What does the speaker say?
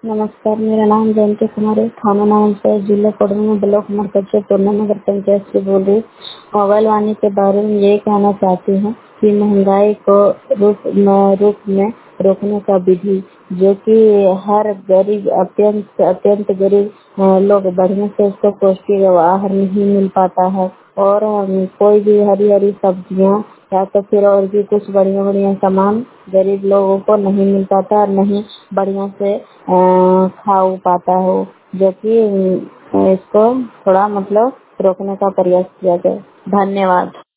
नमस्कार, मेरा नाम जयंती कुमार है। थाना नारायणपुर, जिला कोडरमा, ब्लॉक मरकज, पूर्णा नगर पंचायत से बोल रही हूँ। मोबाइल वाणी के बारे में ये कहना चाहती हूँ कि महंगाई को रूप में रोकने का विधि, जो कि हर गरीब अत्यंत अत्यंत गरीब लोग बढ़िया से उसको पौष्टिक आहार नहीं मिल पाता है। और कोई भी हरी हरी सब्जियां या तो फिर और भी कुछ बढ़िया बढ़िया सामान गरीब लोगों को नहीं मिल पाता और नहीं बढ़िया से खा पाता हो, जो कि इसको थोड़ा मतलब रोकने का प्रयास किया जाए। धन्यवाद।